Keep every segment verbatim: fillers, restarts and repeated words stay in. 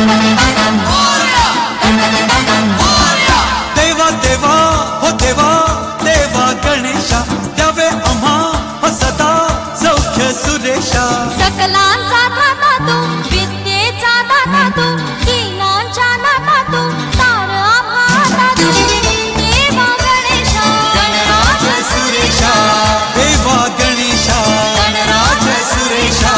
देवा देवा हो देवा देवा गणेशा द्यावे आम्हा सदा सौख्य सुरेशा सकलांचा दाता तू विद्येचा दाता तू दीनांच्या नाता तू तार आम्हा तू देवा गणेशा गणराज सुरेशा देवा गणेशा गणराज सुरेशा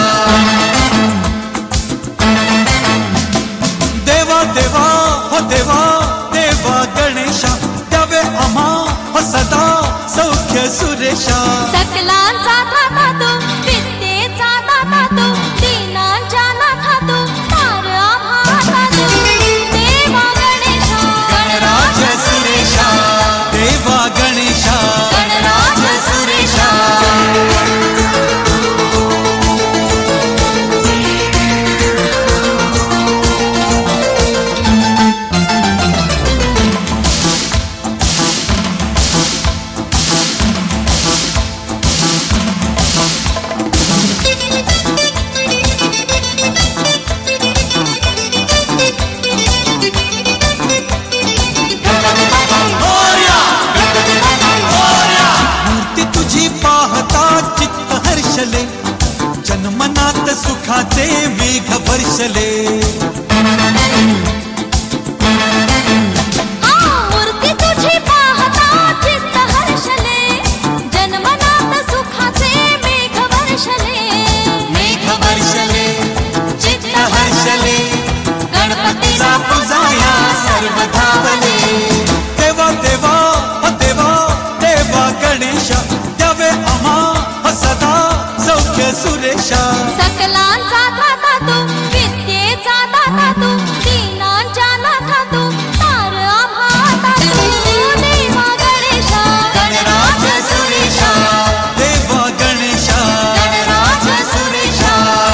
देवा देवा हो देवा देवा गणेशा द्यावे आम्हा सदा सौख्य सुरेशा सकलांचा दाता तू विद्येचा दाता तू दीनांच्या नाथा तू तार आम्हा तू देवा गणेशा गणराज सुरेशा देवा गणेशा गणराज सुरेशा जन्मनात सुखाचे मेघ वर्षले मूर्ती तुझी पाहता चित्त हर्षले जन्मनात सुखाचे मेघ वर्षले मेघ वर्षले चित्त हर्षले गणपतीला पूजाया सर्व धावले देवा देवा देवा देवा गणेशा द्यावे आम्हा सदा सौख्य सुरेशा सकलांचा दाता तू विद्येचा दाता तू दीनांच्या नाथा तू तार आम्हा तू देवा गणेशा गणराज सुरेशा देवा गणेशा गणराज सुरेशा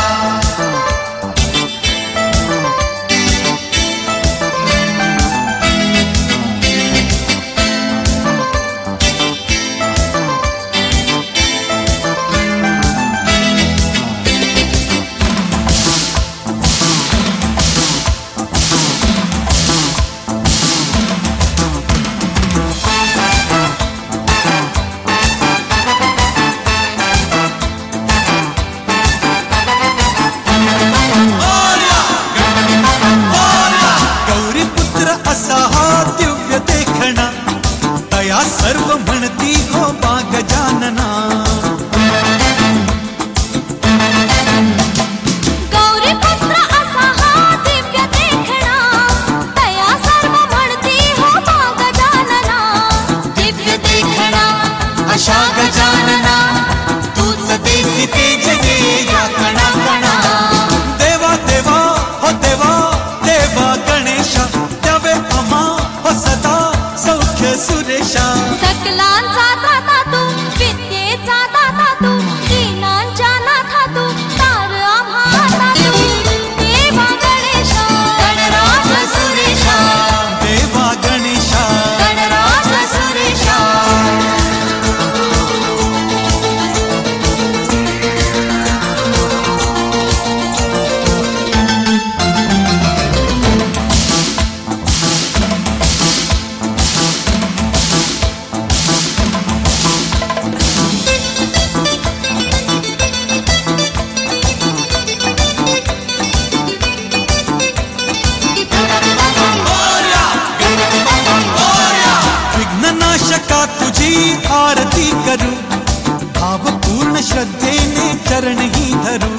सर्व म्हणती हो बा गजानना गौरी पुत्र असा हा दिव्य देखणा तया सर्व म्हणती हो बा गजानना दिव्य देखणा अशा गजानना तूच देसी तेज दे या कणा कणा देवा देवा हो देवा देवा गणेशा द्यावे आम्हा हो सदा सौख्य सुरेशा सकलांचा दाता तू विद्येचा दाता तू दीनांच्या नाथा तू तार आम्हा तू देवा गणेशा गणराज सुरेशा देवा गणेशा गणराज सुरेशा विघ्ननाशका तुझी आरती करू भावपूर्ण श्रद्धेने चरण ही धरू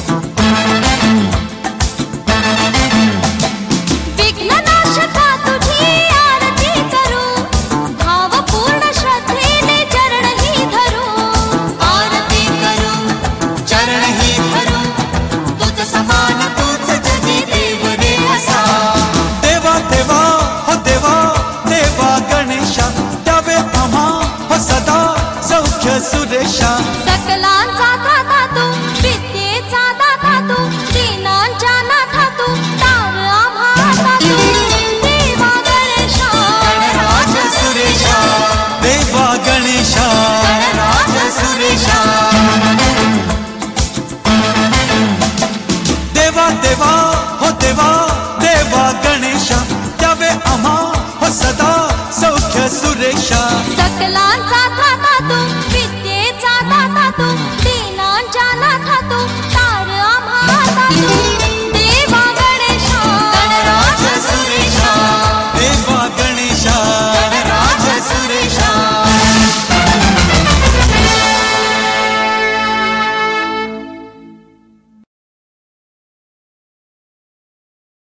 विघ्ननाशका तुझी आरती करू भावपूर्ण श्रद्धेने चरण ही धरू आरती करू चरण ही धरू तुझ समान तूच जगी देव रे असा देवा देवा हो देवा देवा गणेशा द्यावे आम्हा हो सदा सौख्य सुरेशा सकलांचा दाता तू विद्येचा दाता तू दीनांच्या नाथा तू तार आम्हा तू देवा गणेशा गणराज सुरेशा देवा गणेशा गणराज सुरेशा देवा देवा हो देवा